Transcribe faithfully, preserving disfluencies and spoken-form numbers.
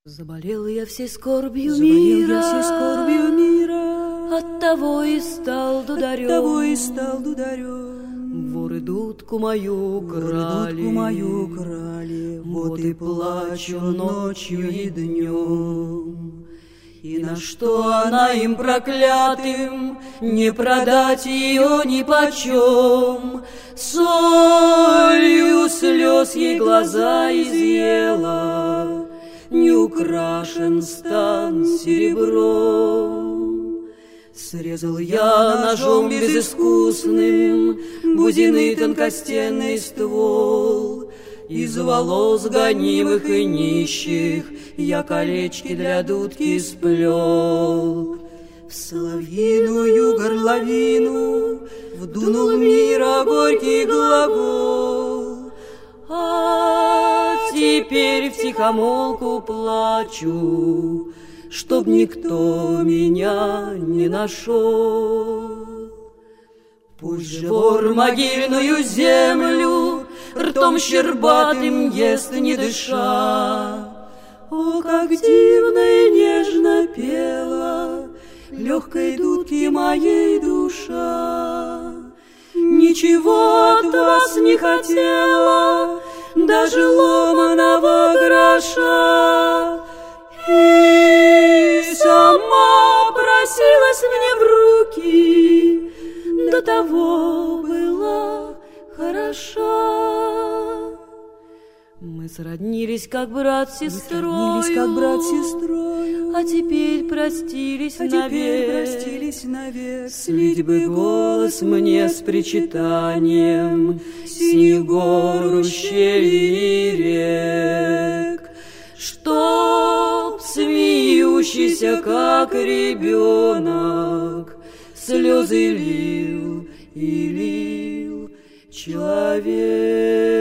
Заболел я всей скорбью Заболел мира, я всей скорбью мира, оттого и стал дударем, оттого и стал дударем. Воры дудку мою крали, дудку мою крали, вот и плачу ночью и днем. И на что она им проклятым, не продать ее ни почем. Солью слез ей глаза изъела, не украшен стан серебром. Срезал я ножом безыскусным бузины тонкостенный ствол, из волос гонимых и нищих я колечки для дудки сплел. В соловьиную горловину вдунул мира горький глагол, а теперь втихомолку плачу, чтоб никто меня не нашел. Пусть же вор могильную землю ртом щербатым ест, не дыша. О, как дивно и нежно пела легкой дудки моей душа. Ничего от вас не хотела, даже ломаного гроша. И сама просилась мне в руки, до того была хороша. Мы сроднились, как брат с сестрою, как брат с сестрою, а теперь простились а навек. Теперь простились навек. Слить бы голос мне с причитанием синих гор, ущелий и рек, чтоб смеющийся, как ребенок, слезы лил и лил человек.